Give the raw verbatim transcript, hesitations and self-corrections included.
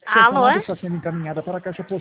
Sua Alô? chamada está sendo encaminhada para a caixa postal.